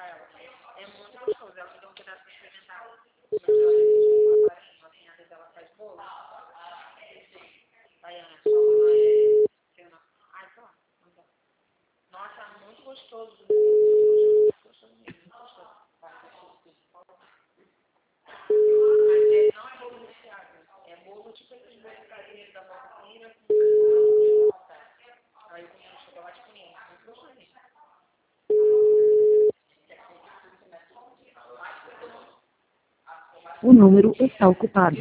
É muito gostoso. Ela me deu um pedaço pra experimentar. Mas eu acho que assim, às vezes ela faz bolo. Baiana, só não é. Ai, sei lá. Nossa, muito gostoso. Muito gostoso mesmo. Muito gostoso. Mas não é bolo recheado. É bolo tipo esses bolos caseiros da Valquíria com aí eu comi um chocolate com ninho. Muito gostoso mesmo. O número está ocupado.